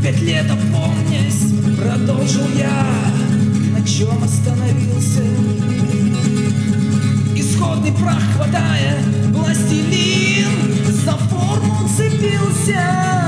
5 лет опомнясь, продолжил я, на чем остановился. Исходный прах хватая, пластилин за форму цепился.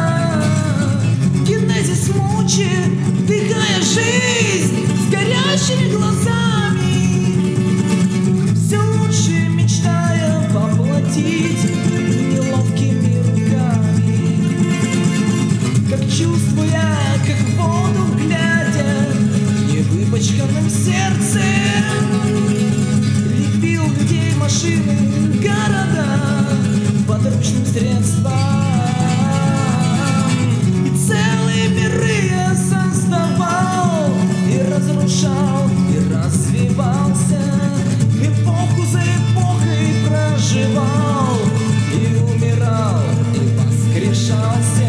Генезис мучит, вдыхая жизнь с горящими глазами, все лучше мечтая воплотить неловкими руками. Как чувствуя, как в воду глядя, невыпачканным сердцем лепил людей, машины, города подручным средством. И целые миры я создавал, и разрушал, и развивался, эпоху за эпохой проживал, и умирал, и воскрешался.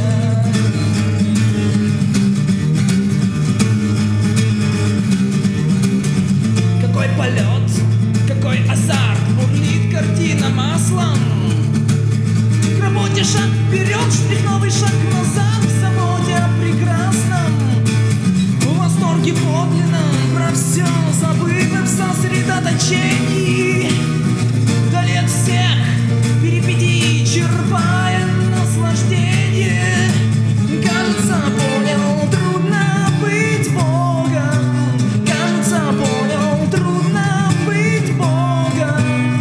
Какой полет, какой азарт, бурлит картина маслом. К работе шаг вперед, штрих, новый шаг назад, в заботе о прекрасном, в восторге подлинном, про все забыв в сосредоточении, вдали от всех перипетий, черпая наслаждение. Кажется, понял, трудно быть Богом. Кажется, понял, трудно быть Богом.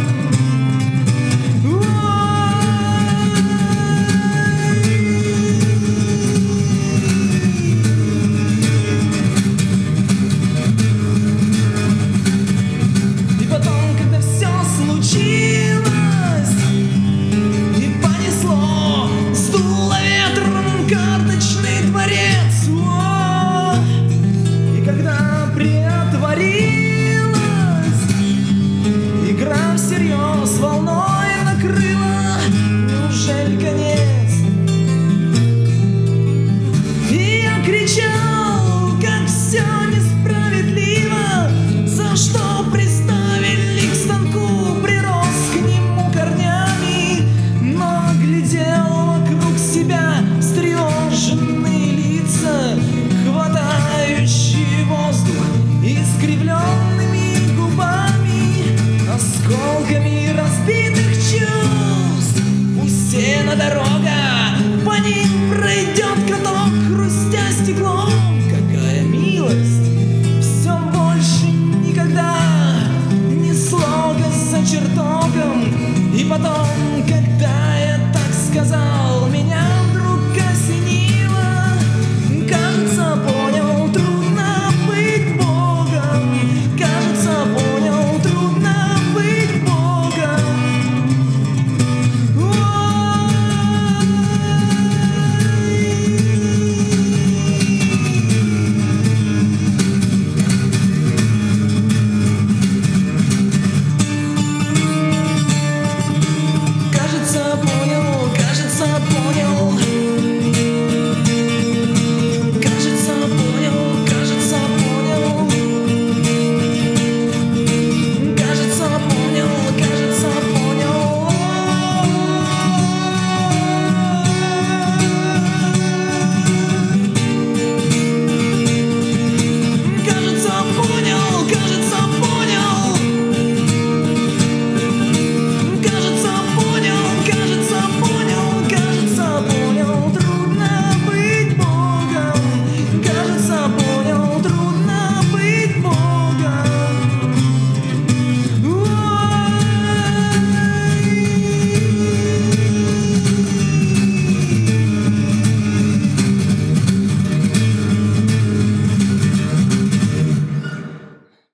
И потом, когда все случилось и понесло, сдуло ветром карточный дворец. И когда приотворилась игра всерьез, волной накрыла, неужели конец? И я кричал, как все несправедливо, за что приставили к станку, прирос к нему корнями, но глядел вокруг себя встревоженные лица, хватающие воздух искривленными губами, осколками разбитых чувств. Пустена дорога, по ним пройдет каток, хрустя стеклом.